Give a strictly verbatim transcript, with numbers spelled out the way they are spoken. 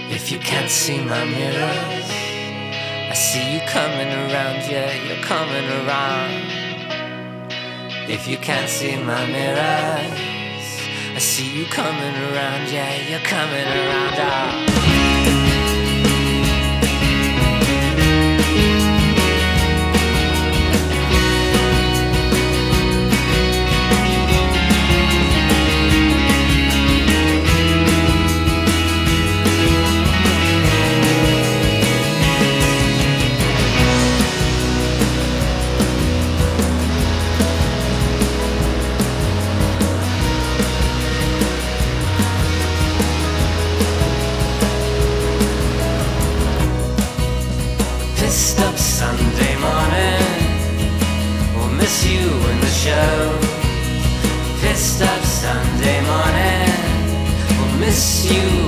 If you can't see my mirrors, I see you coming around, yeah, you're coming around. If you can't see my mirrors, I see you coming around, yeah, you're coming around. Oh. Pissed up Sunday morning, we'll miss you in the show. Pissed up Sunday morning, we'll miss you